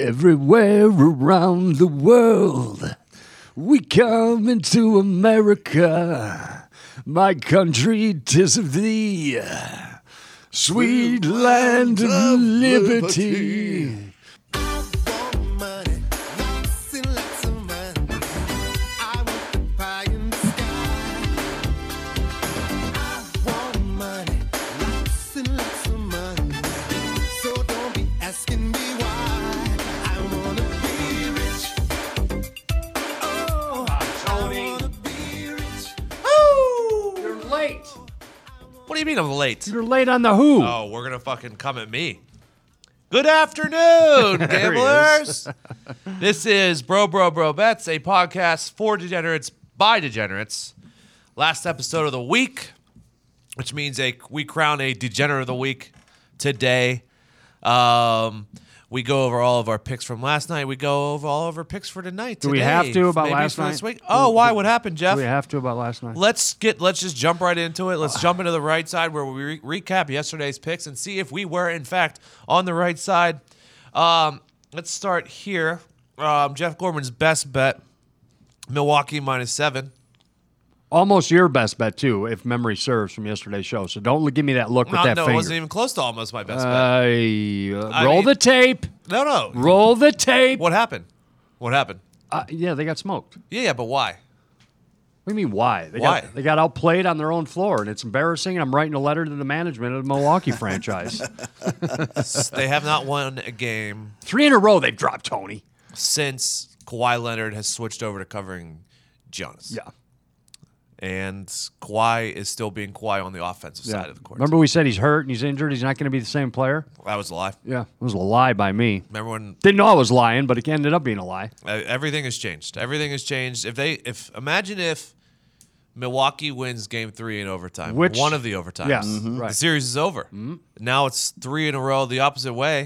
Everywhere around the world, we come into America. My country, 'tis of thee, sweet land of liberty. What do you mean I'm late? You're late on the Who. Oh, we're going to fucking come at me. Good afternoon, gamblers. This is Bro Bets, a podcast for degenerates by degenerates. Last episode of the week, which means we crown a degenerate of the week today. We go over all of our picks from last night. We go over all of our picks for tonight. Do we have to about last night? This week? Oh, why? What happened, Jeff? Do we have to about last night? Let's just jump right into it. Let's jump into the right side where we recap yesterday's picks and see if we were, in fact, on the right side. Let's start here. Jeff Gorman's best bet, Milwaukee -7. Almost your best bet, too, if memory serves from yesterday's show. So don't give me that look with that No, finger. it wasn't even close to almost my best bet. Roll the tape. No. Roll the tape. What happened? Yeah, they got smoked. Yeah, but why? What do you mean, why? Why? They got outplayed on their own floor, and it's embarrassing, and I'm writing a letter to the management of the Milwaukee franchise. They have not won a game 3 in a row they've dropped, Tony. since Kawhi Leonard has switched over to covering Jonas. Yeah. And Kawhi is still being Kawhi on the offensive side of the court. Remember we said he's hurt and he's injured, he's not going to be the same player? That was a lie. Yeah, it was a lie by me. Remember when Didn't know I was lying, but it ended up being a lie. everything has changed. Everything has changed. Imagine if Milwaukee wins Game 3 in overtime, one of the overtimes. Yes, The right. series is over. Now it's 3 in a row the opposite way,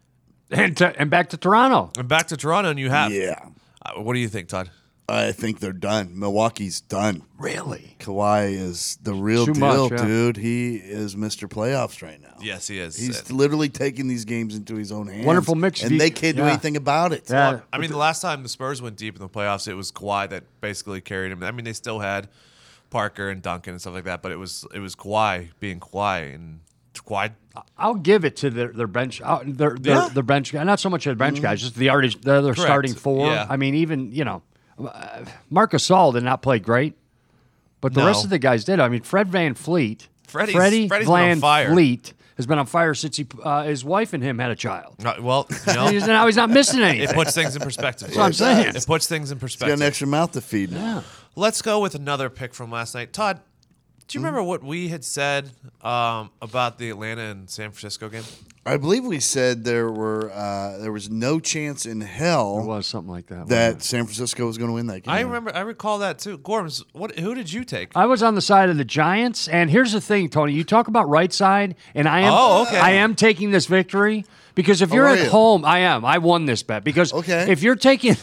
And back to Toronto. and back to Toronto. And you have. Yeah. What do you think, Todd? I think they're done. Milwaukee's done. Really? Kawhi is the real Too deal, much, yeah. dude. He is Mr. Playoffs right now. Yes, he is. He's literally taking these games into his own hands. Wonderful mix. And they can't do Yeah. anything about it. Yeah. I mean, the last time the Spurs went deep in the playoffs, it was Kawhi that basically carried him. I mean, they still had Parker and Duncan and stuff like that, but it was Kawhi being Kawhi, and Kawhi. I'll give it to their bench, their bench guy. Not so much their bench guys, just their starting four. Yeah. I mean, even Marc Gasol did not play great, but the No. rest of the guys did. I mean, Fred VanVleet, Freddie's been on fire. VanVleet has been on fire since his wife and him had a child. Well, Now he's not missing anything. it puts things in perspective. That's what I'm saying. It puts things in He's got perspective. an extra mouth to feed now. Let's go with another pick from last night. Todd, do you remember what we had said about the Atlanta and San Francisco game? I believe we said there was no chance in It hell was something like that. that San Francisco was going to win that game. I recall that too. Gorms, who did you take? I was on the side of the Giants, and here's the thing, Tony. You talk about right side, and I am. Oh, okay. I am taking this victory because if you're are at you? home, I am. I won this bet because Okay. if you're taking,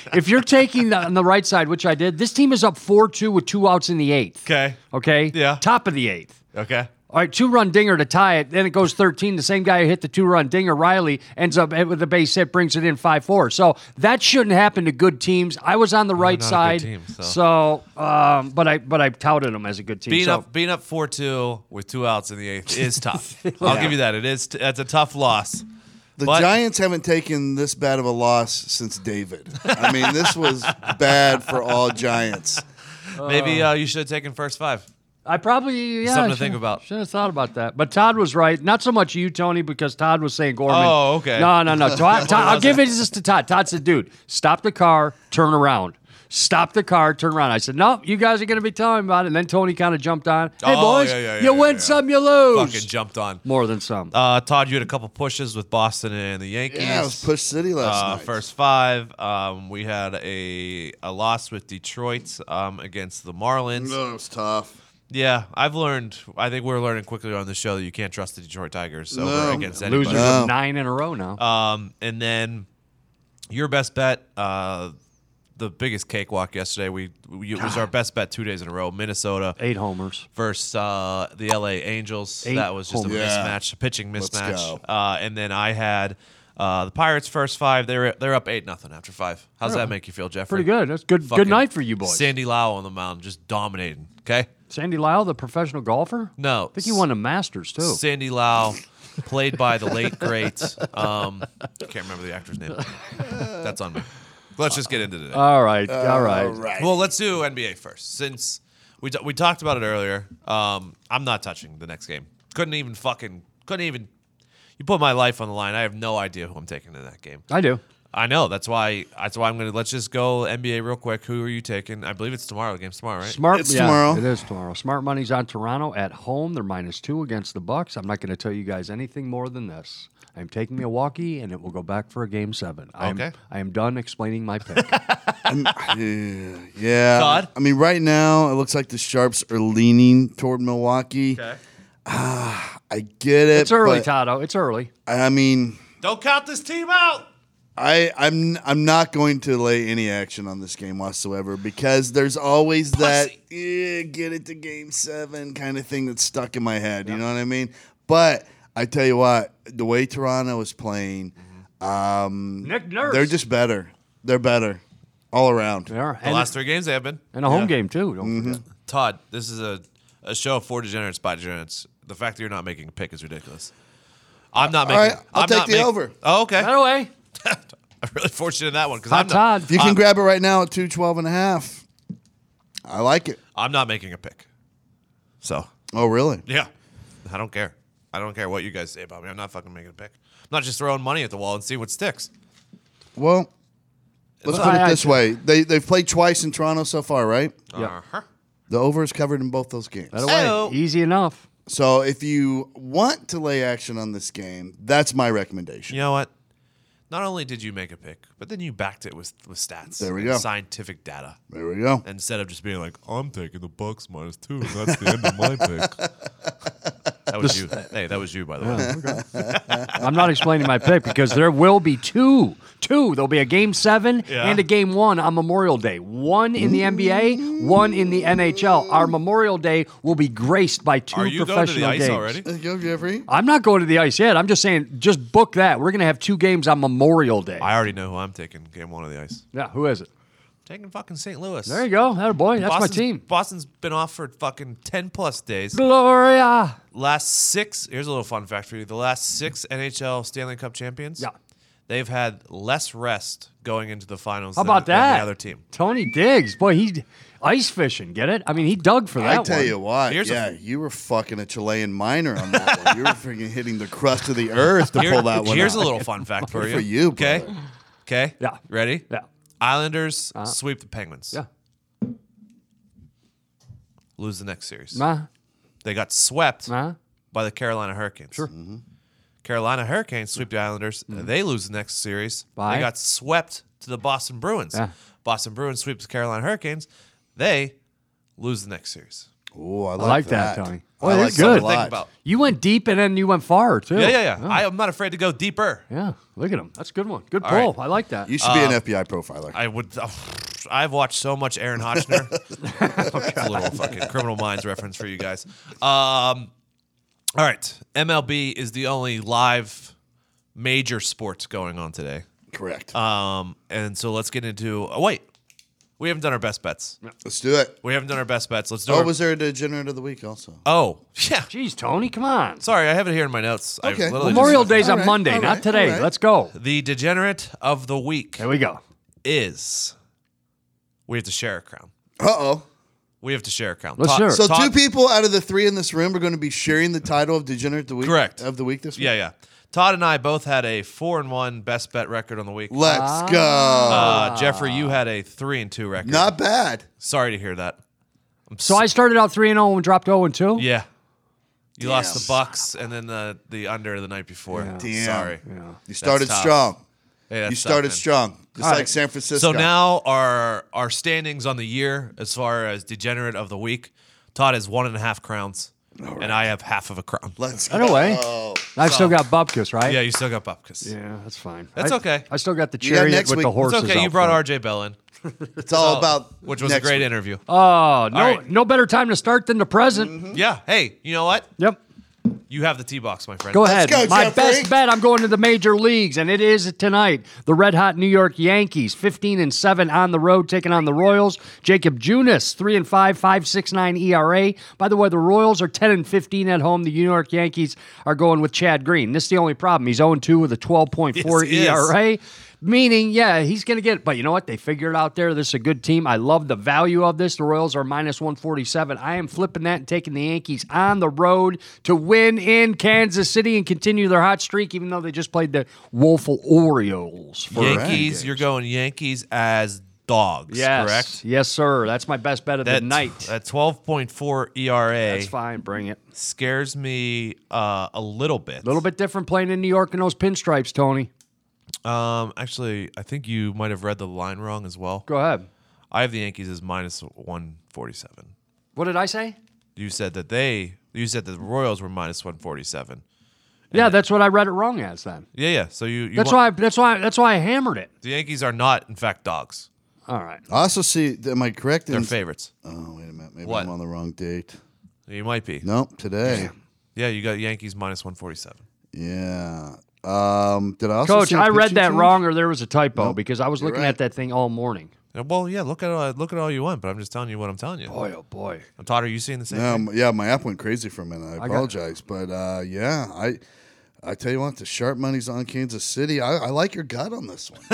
on the right side, which I did, this team is up 4-2 with 2 outs in the 8th. Okay. Okay. Yeah. Top of the 8th. Okay. All right, 2-run dinger to tie it. Then it goes 13. The same guy who hit the 2-run dinger, Riley, ends up with a base hit, brings it in 5-4. So that shouldn't happen to good teams. I was on the right not a side, good team, so. so but I touted them as a good team. Being so. up 4-2 with 2 outs in the 8th is tough. I'll give you that. That's a tough loss. The But- Giants haven't taken this bad of a loss since David. I mean, this was bad for all Giants. Maybe you should have taken first 5. I probably Something to think about. Should have thought about that. But Todd was right. Not so much you, Tony, because Todd was saying Gorman. Oh, okay. No. Todd, I'll give it just to Todd. Todd said, "Dude, stop the car, turn around. Stop the car, turn around." I said, "No, you guys are going to be telling me about it." And then Tony kind of jumped on. Hey, Oh, boys, yeah, you win some, you lose. Fucking jumped on. More than some. Todd, you had a couple pushes with Boston and the Yankees. Yeah, it was Push City last night. First 5. We had a loss with Detroit against the Marlins. No, it was tough. Yeah, I've learned. I think we're learning quickly on the show that you can't trust the Detroit Tigers over No. against anybody. Losers No. of 9 in a row now. And then your best bet, the biggest cakewalk yesterday. It was our best bet 2 days in a row. Minnesota 8 homers. versus the LA Angels. 8 That was just a homers. Yeah. mismatch, a pitching Let's mismatch. go. And then I had The Pirates first 5, they're up 8-0 after 5. How's that make you feel, Jeffrey? Pretty good. That's good. Fucking Good night for you boys. Sandy Lau on the mound, just dominating. Okay. Sandy Lyle, the professional golfer. No, I think he won the Masters too. Sandy Lau, played by the late great. I can't remember the actor's name. That's on me. Let's just get into it. All right. All right. Right. Well, let's do NBA first. Since we talked about it earlier, I'm not touching the next game. Couldn't even. You put my life on the line. I have no idea who I'm taking in that game. I do. I know. That's why I'm gonna. Let's just go NBA real quick. Who are you taking? I believe it's tomorrow. The game's tomorrow, right? Smart. It's yeah, tomorrow. It is tomorrow. Smart money's on Toronto at home. They're -2 against the Bucks. I'm not going to tell you guys anything more than this. I'm taking Milwaukee, and it will go back for a Game 7. Okay. I am done explaining my pick. Yeah. Todd? I mean, right now, it looks like the Sharps are leaning toward Milwaukee. Okay. I get it. It's early, but, Tado. It's early. I mean, Don't count this team out. I'm not going to lay any action on this game whatsoever because there's always that get it to Game 7 kind of thing that's stuck in my head. You know what I mean? But I tell you what, the way Toronto is playing, Nick Nurse. they're just better. They're better all around. They are. The last 3 games they have been. And a home game, too. Don't forget. Todd, this is a show of 4 degenerates by degenerates. The fact that you're not making a pick is ridiculous. I'm not making. right, I'll I'm take not the making- over. Oh, okay. By the way, I'm really fortunate in that one because Hot I'm not. Todd. You can grab it right now at 212.5. I like it. I'm not making a pick. So Oh, really? yeah, I don't care. I don't care what you guys say about me. I'm not fucking making a pick. I'm not just throwing money at the wall and see what sticks. Well, let's put it this way. They've played twice in Toronto so far, right? Yeah. Uh-huh. The over is covered in both those games. by the way, Oh. easy enough. So if you want to lay action on this game, that's my recommendation. You know what? Not only did you make a pick, but then you backed it with stats. There we and go. Scientific data. There we go. Instead of just being like, I'm taking the Bucks -2, and that's the end of my pick. That was you. Hey, that was you, by the way. I'm not explaining my pick because there will be two. There'll be a Game 7 Yeah. and a Game 1 on Memorial Day. One in the NBA, one in the NHL. Our Memorial Day will be graced by 2 Are you going to professional the ice games. already? There you go, Jeffrey. I'm not going to the ice yet. I'm just saying, just book that. We're going to have 2 games on Memorial Day. I already know who I'm taking game 1 of the ice. Yeah, who is it? Taking fucking St. Louis. There you go. That boy. That's my team. Boston's been off for fucking 10+ days. Gloria. Here's a little fun fact for you. The last 6 NHL Stanley Cup champions, Yeah. they've had less rest going into the finals How about than that? the other team. Tony Diggs. Boy, he's ice fishing. Get it? I mean, he dug for that I tell one. you what, Here's you were fucking a Chilean miner on that one. You were freaking hitting the crust of the earth to pull that one Here's out. a little fun fact for Good you. for you, Okay? brother. Okay? Yeah. Ready? Yeah. Islanders sweep the Penguins. Yeah. Lose the next series. Nah. They got swept Nah. by the Carolina Hurricanes. Sure. Carolina Hurricanes sweep the Islanders. They lose the next series. By? They got swept to the Boston Bruins. Yeah. Boston Bruins sweep the Carolina Hurricanes. They lose the next series. Oh, I I like like that, Tony. Boy, I that's like that good. a lot. Think about. You went deep and then you went far, too. Yeah. Oh. I am not afraid to go deeper. Yeah, look at him. That's a good one. Good All pull. right. I like that. You should be an FBI profiler. I would. I've watched so much Aaron Hotchner. It's a little fucking Criminal Minds reference for you guys. All right, MLB is the only live major sport going on today. Correct. And so let's get into. Oh, wait, we haven't done our best bets. Let's do it. We haven't done our best bets. Let's do. Oh, our, was there a degenerate of the week also? oh, yeah. Jeez, Tony, come on. Sorry, I have it here in my notes. I Okay. literally Memorial just- Day's All on right, Monday, all not right, today. all right. Let's go. The degenerate of the week There we go. is. We have to share a crown. Uh-oh. We have to share a crown. Let's share it. So Todd- 2 people out of the 3 in this room are going to be sharing the title of degenerate Correct. of the week this week? Yeah. Todd and I both had a 4-1 best bet record on the week. Let's go. Jeffrey, you had a 3-2 record. Not bad. Sorry to hear that. So I started out 3-0 and dropped 0-2. Yeah. You lost Damn. the Bucks and then the under the night before. Damn. Sorry. You started tough. strong. Hey, that's You tough, started man. strong, just All like right. San Francisco. So now our standings on the year as far as degenerate of the week, Todd has 1.5 crowns, and I have half of a crown. Let's By the way, go. I've still got Bubkus, right? Yeah, you still got Bupkus. Yeah, that's fine. That's okay. I still got the You got chariot next with week. the It's horses. It's okay. You out brought front. RJ Bell in, It's all about which was a next great week. interview. Oh, no, right. no better time to start than the present. Yeah. Hey, you know what? Yep. You have the tee box, my friend. Go ahead. go, My Jeffrey. best bet, I'm going to the major leagues, and it is tonight. The red-hot New York Yankees, 15-7 on the road, taking on the Royals. Jacob Junis, 3-5, 5.69 ERA. By the way, the Royals are 10-15 at home. The New York Yankees are going with Chad Green. This is the only problem. He's 0-2 with a 12.4 Yes, he is. ERA. Meaning, yeah, he's going to get it. But you know what? They figured it out there. This is a good team. I love the value of this. The Royals are minus 147. I am flipping that and taking the Yankees on the road to win in Kansas City and continue their hot streak, even though they just played the woeful Orioles. Yankees, you're going Yankees as dogs, Yes. correct? Yes, sir. That's my best bet of the night. That 12.4 ERA That's fine. Bring it. scares me a little bit. A little bit different playing in New York in those pinstripes, Tony. Actually, I think you might have read the line wrong as well. Go ahead. I have the Yankees as minus 147. What did I say? You said that the Royals were minus 147. Yeah, that's what I read it wrong as then. Yeah. So you That's want- why I hammered it. the Yankees are not, in fact, dogs. All right. I also see. Am I correct? They're in favorites. Oh, wait a minute. Maybe What? I'm on the wrong date. You might be. Nope, today. Yeah, you got Yankees minus 147. Yeah. Did I also Coach, see a I read pitching that change? wrong, or there was a typo Nope, because I was you're looking right. at that thing all morning. Well, yeah. Look at all you want, but I'm just telling you what I'm telling you. Boy, oh boy. Todd, are you seeing the same thing? Yeah, my app went crazy for a minute. I got- apologize, but yeah, I tell you what, the sharp money's on Kansas City. I like your gut on this one.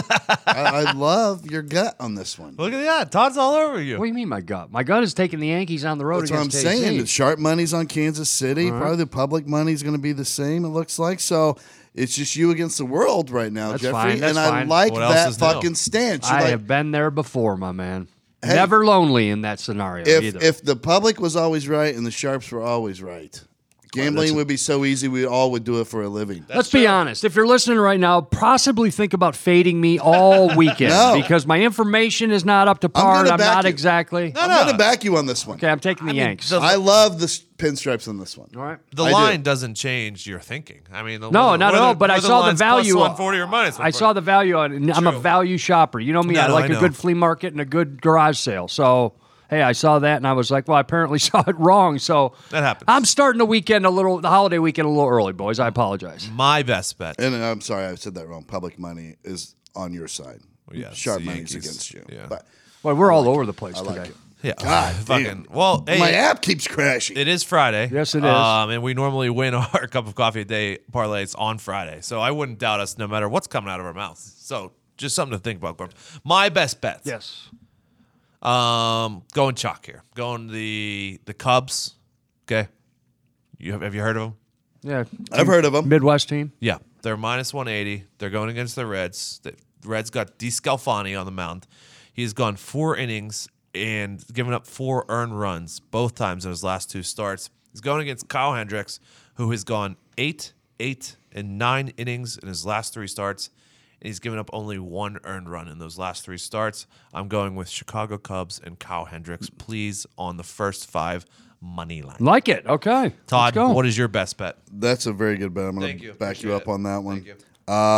I love your gut on this one. Look at that. Todd's all over you. What do you mean, my gut? My gut is taking the Yankees on the road That's what I'm against saying. KC. The sharp money's on Kansas City. Probably the public money's going to be the same, it looks like. So it's just you against the world right now, That's Jeffrey. fine, that's and I fine. like What else that is new? fucking stance. I You're have been there before, my man. Hey. Never lonely in that scenario either. if the public was always right and the sharps were always right, gambling would be so easy. We all would do it for a living. Let's be honest. If you're listening right now, possibly think about fading me all weekend No. because my information is not up to par. gonna I'm back not you. exactly. I'm going to back you on this one. Okay, I'm taking the Yanks. I love the pinstripes on this one. all right. The I do. line doesn't change your thinking. I mean, No, not at all. But I saw the value. 140 or minus. I saw the value on it. I'm a True. value shopper. You know me. No, I no, like I a know. good flea market and a good garage sale. So, hey, I saw that and I was like, well, I apparently saw it wrong. So That happens. I'm starting the holiday weekend a little early, boys. I apologize. My best bet. And I'm sorry, I said that wrong. Public money is on your side. yeah, it's Sharp the money's Yankees. against you. Yeah. But Well, we're all over the place I today. like it. Yeah. God fucking. damn. Well, hey, My app keeps crashing. it is Friday. Yes, it is. And we normally win our cup of coffee a day parlays on Friday. So I wouldn't doubt us no matter what's coming out of our mouths. So just something to think about, Gorm. My best bets. Yes. Going chalk here. Going the Cubs. Okay. Have you heard of them? Yeah. I've heard of them. Midwest team. Yeah, they're minus 180. They're going against the Reds. The Reds got DeScalfani on the mound. He's gone 4 innings and given up 4 earned runs both times in his last 2 starts. He's going against Kyle Hendricks, who has gone 8, 8, and 9 innings in his last 3 starts. And he's given up only 1 earned run in those last 3 starts. I'm going with Chicago Cubs and Kyle Hendricks, please, on the first 5 money line. Like it. Okay. Todd, Let's go. what is your best bet? That's a very good bet. I'm going Thank you. to back you Appreciate up it. on that one. Thank you.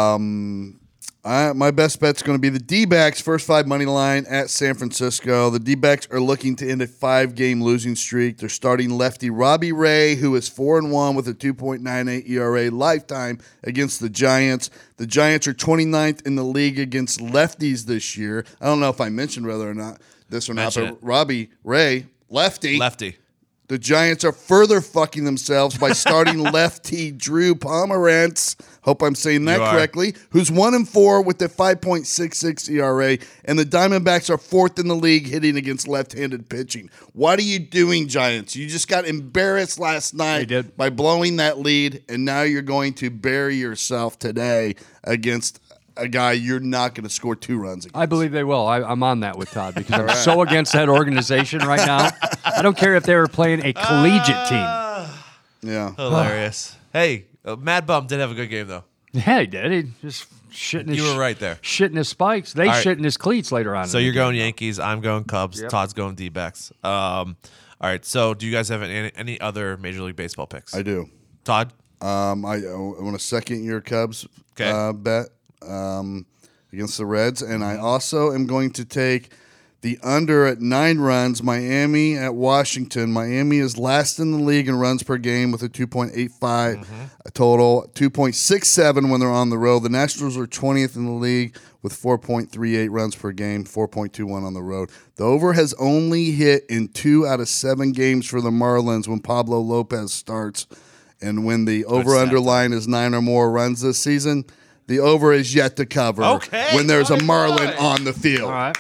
My best bet's going to be the D-backs first 5 money line at San Francisco. The D-backs are looking to end a 5-game losing streak. They're starting lefty Robbie Ray, who is 4-1 with a 2.98 ERA lifetime against the Giants. The Giants are 29th in the league against lefties this year. I don't know if I mentioned whether or not this or Mention not, it. but Robbie Ray, lefty. Lefty. The Giants are further fucking themselves by starting lefty Drew Pomerantz. Hope I'm saying that You are. correctly. Who's 1-4 with a 5.66 ERA, and the Diamondbacks are 4th in the league hitting against left-handed pitching. What are you doing, Giants? You just got embarrassed last night They did. by blowing that lead, and now you're going to bury yourself today against a guy you're not going to score 2 runs against. I believe they will. I'm on that with Todd because I'm so against that organization right now. I don't care if they were playing a collegiate team. Yeah. Hilarious. Hey, Mad Bum did have a good game, though. Yeah, he did. He just shitting his You were right there. shitting his spikes. They right. shitting his cleats later on. So in the you're game. going Yankees. I'm going Cubs. Yep. Todd's going D-backs. All right. So do you guys have any other Major League Baseball picks? I do. Todd? I want a second-year Cubs Okay. bet against the Reds, and I also am going to take The under at 9 runs. Miami at Washington. Miami is last in the league in runs per game with a 2.85 a total, 2.67 when they're on the road. The Nationals are 20th in the league with 4.38 runs per game, 4.21 on the road. The over has only hit in 2 out of 7 games for the Marlins when Pablo Lopez starts. And when the over-under line is 9 or more runs this season, the over is yet to cover when there's a Marlin on the field. All right.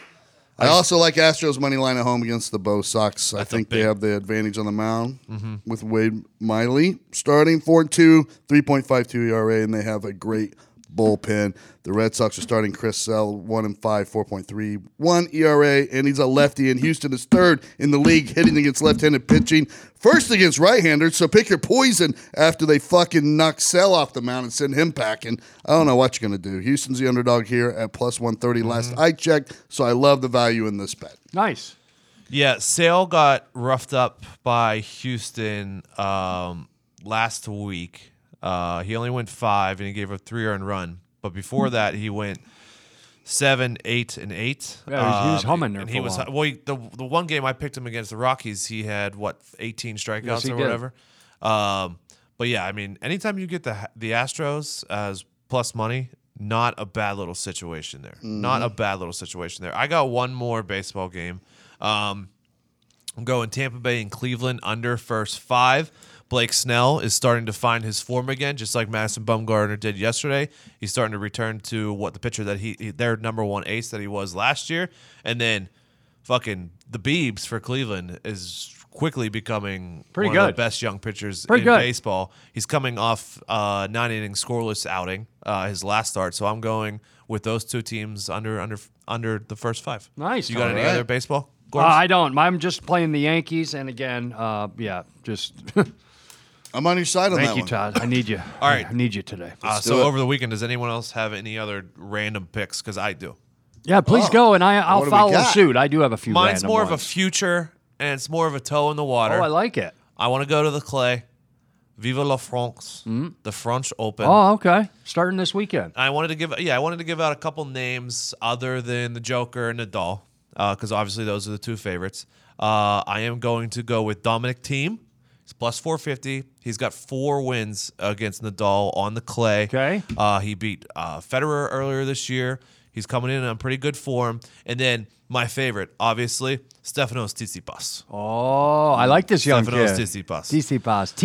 I also like Astros money line at home against the Bo Sox. I think they have the advantage on the mound with Wade Miley starting 4-2, 3.52 ERA, and they have a great bullpen. The Red Sox are starting Chris Sale 1-5, 4.31 ERA, and he's a lefty. And Houston is third in the league hitting against left-handed pitching, first against right-handers. So pick your poison after they fucking knock Sale off the mound and send him packing. I don't know what you're going to do. Houston's the underdog here at plus 130 last I checked, so I love the value in this bet. Nice. Yeah, Sale got roughed up by Houston last week. He only went 5, and he gave a 3-earned run. But before that, he went 7, 8, and 8. Yeah, he was humming there. And for he a was while. the one game I picked him against the Rockies. He had 18 strikeouts Yes, he or did. whatever. But yeah, I mean, anytime you get the Astros as plus money, not a bad little situation there. Not a bad little situation there. I got one more baseball game. I'm going Tampa Bay and Cleveland under first 5. Blake Snell is starting to find his form again, just like Madison Bumgarner did yesterday. He's starting to return to what the pitcher that their number 1 ace that he was last year. And then fucking the Biebs for Cleveland is quickly becoming Pretty one of good. the best young pitchers Pretty in good. baseball. He's coming off 9-inning scoreless outing, his last start. So I'm going with those two teams under the first 5. Nice. You got any All right. other baseball? Gordon? I don't. I'm just playing the Yankees, and again, just I'm on your side on thank that you, one. Todd. I need you. All right. I need you today. Let's So do it. over the weekend, does anyone else have any other random picks? Because I do. Yeah, please go, and I'll what do we follow got? suit. I do have a few. Mine's random more of a ones. future, and it's more of a toe in the water. Oh, I like it. I want to go to the Clay. Vive la France, the French Open. Oh, okay. Starting this weekend. I wanted to give out a couple names other than the Joker and Nadal, because obviously those are the two favorites. I am going to go with Dominic Thiem. He's plus 450. He's got 4 wins against Nadal on the clay. Okay. He beat Federer earlier this year. He's coming in on pretty good form. And then my favorite, obviously, Stefanos Tsitsipas. Oh, I like this young kid. Stefanos Tsitsipas. Tsitsipas.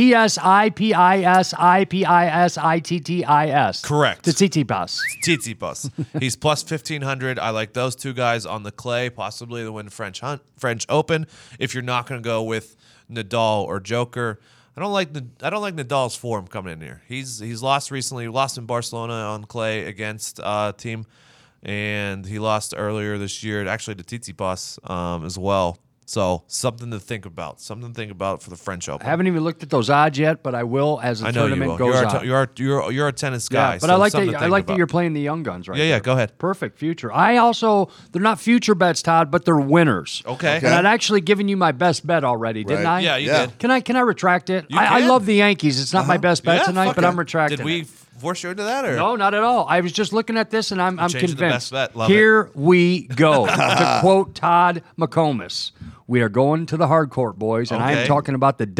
Tsipisittis. Correct. Tsitsipas. Tsitsipas. He's plus 1,500. I like those two guys on the clay, possibly to win French Open. If you're not going to go with Nadal or Joker, I don't like Nadal's form coming in here. He's lost recently. He lost in Barcelona on clay against a team, and he lost earlier this year, actually to Tsitsipas as well. So something to think about. Something to think about for the French Open. I haven't even looked at those odds yet, but I will as the I know you tournament will. goes on. You're a tennis guy. Yeah, but so I like something that. to I think like that about. you're playing the young guns right Yeah, there. go ahead. Perfect future. They're not future bets, Todd, but they're winners. Okay. And I'd actually given you my best bet already, didn't Right. I? Yeah, you Yeah. did. Can I retract it? You I can. love the Yankees. It's not my best bet Yeah, tonight, fuck but it. I'm retracting Did we it. force you into that, or No, not at all. I was just looking at this, and I'm changing the convinced. best bet. Love Here we go. To quote Todd McComas, we are going to the hard court, boys, and I am Okay. talking about the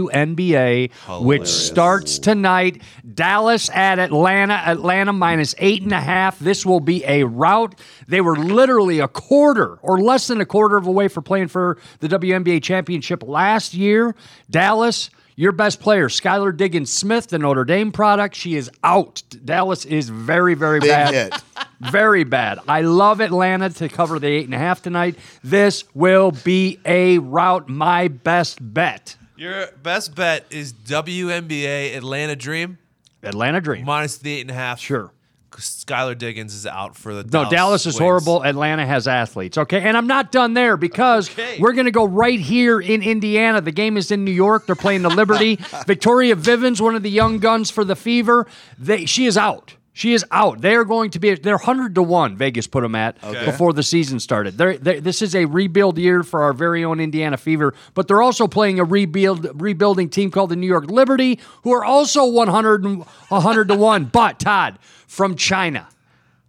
WNBA, which starts tonight. Dallas at Atlanta. Atlanta minus 8.5. This will be a rout. They were literally a quarter or less than a quarter of a way for playing for the WNBA championship last year. Dallas. Your best player, Skylar Diggins-Smith, the Notre Dame product, she is out. Dallas is very, very Big bad. hit. Very bad. I love Atlanta to cover the 8.5 tonight. This will be a rout. My best bet. your best bet is WNBA Atlanta Dream Atlanta Dream. minus the 8.5? Sure. Skylar Diggins is out for the No, Dallas is Wings. horrible. Atlanta has athletes. Okay. And I'm not done there because Okay. we're going to go right here in Indiana. The game is in New York. They're playing the Liberty. Victoria Vivens, one of the young guns for the Fever, she is out. She is out. They're going to be, they're 100-1, Vegas put them at before the season started. This is a rebuild year for our very own Indiana Fever, but they're also playing a rebuilding team called the New York Liberty, who are also 100-1. But, Todd, from China,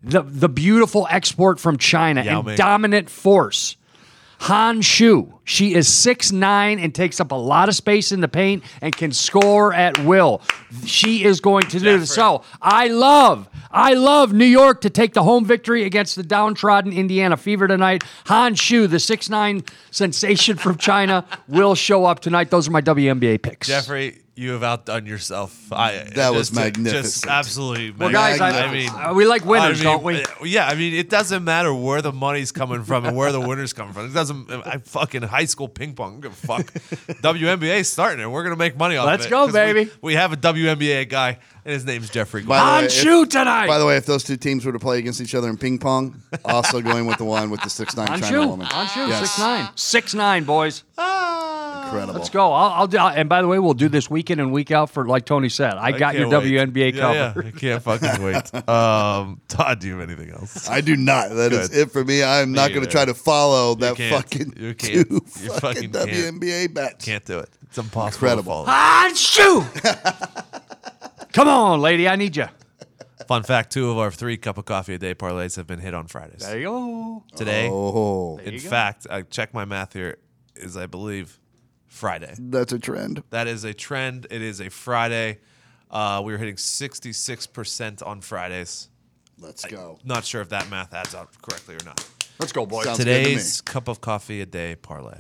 the beautiful export from China Yao and Ming. dominant force. Han Shu. She is 6'9" and takes up a lot of space in the paint and can score at will. She is going to do this. So I love New York to take the home victory against the downtrodden Indiana Fever tonight. Han Shu, the 6'9" sensation from China, will show up tonight. Those are my WNBA picks. Jeffrey, you have outdone yourself. That was magnificent. Just absolutely. Well, guys, we like winners, don't we? Yeah, I mean, it doesn't matter where the money's coming from and where the winners coming from. It doesn't. I fucking high school ping pong. I don't give a fuck. WNBA starting it. We're gonna make money off Let's of it. go, 'Cause baby. We have a WNBA guy, and his name's Jeffrey. By the way, Han Shu tonight. By the way, if those two teams were to play against each other in ping pong, also going with the one with the 6'9" Han China Shu, woman. Han Shu, Yes. 6'9", 6'9", boys. Incredible. Let's go. I'll do. And by the way, we'll do this week in and week out for like Tony said. I got your can't wait. WNBA Yeah, covered. I can't fucking wait. Todd, do you have anything else? I do not. That is Good. it for me. I'm not going to either. try to follow that can't. fucking You can't. two You fucking fucking can't. WNBA bets. Can't do it. It's impossible. Incredible. To follow. Han Shu. Come on, lady. I need you. Fun fact: 2 of our 3 cup of coffee a day parlays have been hit on Fridays. There you go. Today, Oh, in fact, I checked my math here, is I believe Friday. that's a trend. That is a trend. It is a Friday. We were hitting 66% on Fridays. Let's go. Not sure if that math adds up correctly or not. Let's go, boys. Sounds good to me. Today's cup of coffee a day parlay.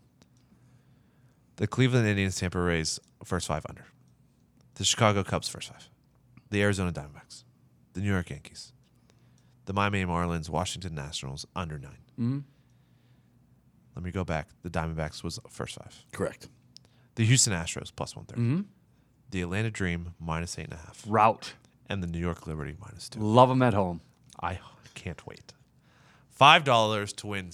The Cleveland Indians, Tampa Rays, first 5 under. The Chicago Cubs, first 5. The Arizona Diamondbacks. The New York Yankees. The Miami Marlins, Washington Nationals, under 9. Mm-hmm. Let me go back. The Diamondbacks was first 5. Correct. The Houston Astros, plus 130. Mm-hmm. The Atlanta Dream, minus 8.5. Route. And the New York Liberty, minus 2. Love them at home. I can't wait. $5 to win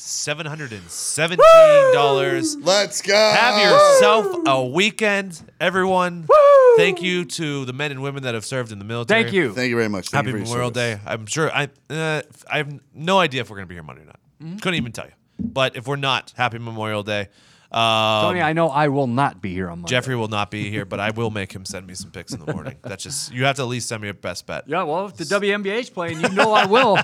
$717. Let's go. Have yourself a weekend, everyone. Thank you to the men and women that have served in the military. Thank you. Thank you very much. Thank Happy you for your Memorial service. Day. I'm sure I have no idea if we're going to be here Monday or not. Couldn't even tell you. But if we're not, happy Memorial Day. Tony, I know I will not be here on Monday. Jeffrey will not be here, but I will make him send me some picks in the morning. That's just, you have to at least send me a best bet. Yeah, well, if the WNBA's playing, you know I will.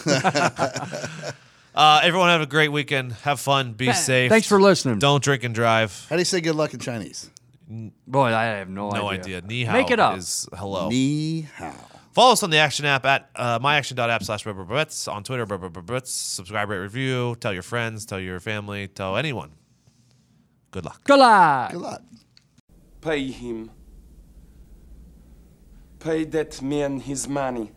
Everyone have a great weekend. Have fun. Be safe. Thanks for listening. Don't drink and drive. How do you say good luck in Chinese? Boy, I have no No idea. idea. Ni hao Make it up. is hello. Ni hao. Follow us on the Action app at myaction.app/bets, on Twitter, bets. Subscribe, rate, review. Tell your friends, tell your family, tell anyone. Good luck. Good luck. Good luck. Pay him. Pay that man his money.